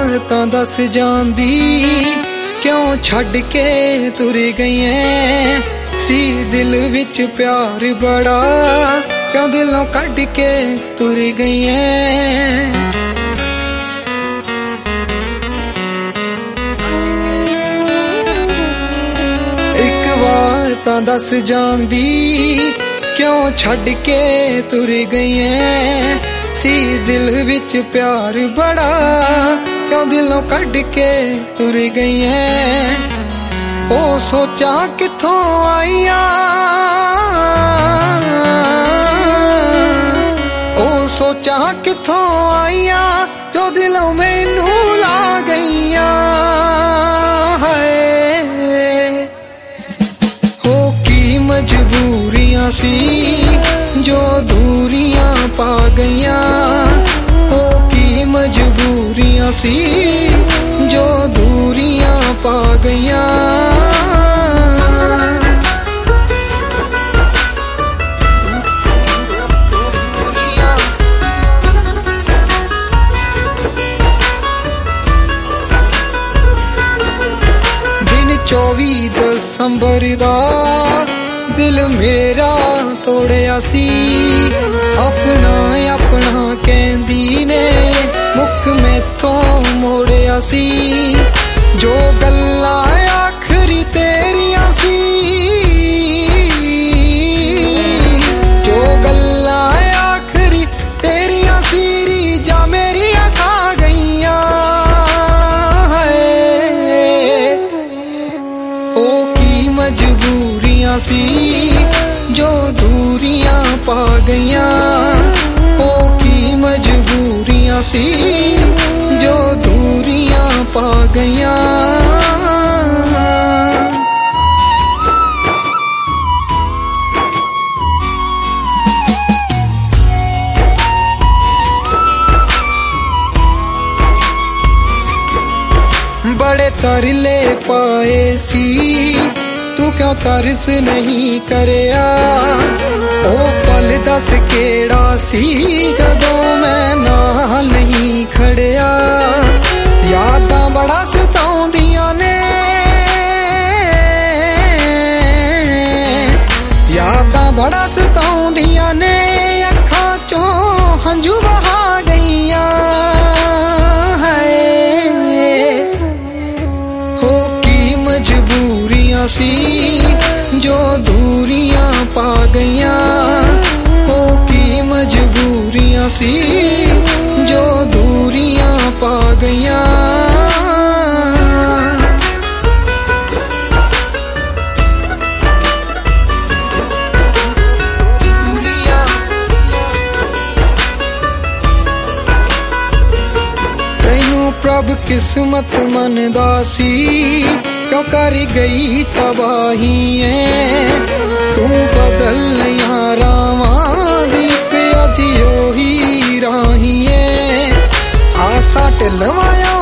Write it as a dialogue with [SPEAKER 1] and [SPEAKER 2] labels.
[SPEAKER 1] ਵਾਰ ਤਾਂ ਦੱਸ ਜਾਂਦੀ ਕਿਉਂ ਛੱਡ ਕੇ ਤੁਰ ਗਈਆਂ। ਸੀ ਦਿਲ ਵਿੱਚ ਪਿਆਰ ਬੜਾ ਕਿਉਂ ਦਿਲੋਂ ਕੱਢ ਕੇ ਤੁਰ ਗਈਆਂ। ਇੱਕ ਵਾਰ ਤਾਂ ਦੱਸ ਜਾਂਦੀ ਕਿਉਂ ਛੱਡ ਕੇ ਤੁਰ ਗਈਆਂ। ਸੀ ਦਿਲ ਵਿੱਚ ਪਿਆਰ ਬੜਾ ਕਿਉਂ ਦਿਲੋਂ ਕੱਢ ਕੇ ਤੁਰ ਗਈਆਂ। ਉਹ ਸੋਚਾਂ ਕਿੱਥੋਂ ਆਈਆਂ, ਉਹ ਸੋਚਾਂ ਕਿੱਥੋਂ ਆਈਆਂ ਜੋ ਦਿਲੋਂ ਮੈਨੂੰ ਲਾ ਗਈਆਂ। ਹਾਏ ਹੋ ਕੀ ਮਜਬੂਰੀਆਂ ਸੀ ਜੋ ਦੂਰੀਆਂ ਪਾ ਗਈਆਂ। ਹੋ ਕੀ ਮਜਬੂਰੀਆਂ ਸੀ ਜੋ ਦੂਰੀਆਂ ਪਾ ਗਈਆਂ। ਦਿਨ 24 ਦਸੰਬਰ ਦਾ ਦਿਲ ਮੇਰਾ ਤੋੜਿਆ ਸੀ। ਆਪਣਾ ਆਪਣਾ ਕਹਿੰਦੀ ਨੇ ਮੁੱਕ ਮੈਥੋਂ ਮੋੜਿਆ ਸੀ। ਜੋ ਗੱਲਾਂ ਆਖਰੀ ਤੇਰੀਆਂ ਸੀ, ਜੋ ਗੱਲਾਂ ਆਖਰੀ ਤੇਰੀਆਂ ਸੀ ਰੀਝਾਂ ਮੇਰੀਆਂ ਖਾ ਗਈਆਂ। ਹਾਏ ਉਹ ਕੀ ਮਜਬੂਰੀਆਂ ਸੀ ਜੋ ਦੂਰੀਆਂ ਪਾ ਗਈਆਂ। ਉਹ ਕੀ ਮਜਬੂਰੀਆਂ ਸੀ ਜੋ ਦੂਰੀਆਂ ਪਾ ਗਈਆਂ। बड़े तरले पाए सी तू क्यों तरस नहीं करया। ओ पल दस केड़ा सी जदों मैं नाल नहीं खड़िया। यादां बड़ा सताउंदियां ने, यादां बड़ा सताउंदियां ने अखां चों हंझू बहा गईयां। मजबूरियां सी जो दूरियां पा गईयां। हो की मजबूरियां सी जो दूरियां पा गईयां। तैनू प्रभ किस्मत मनदा सी क्यों कर गई तबाही है। तू बदल यारावां दी ते अज ओही राही है। आसा ढलवाया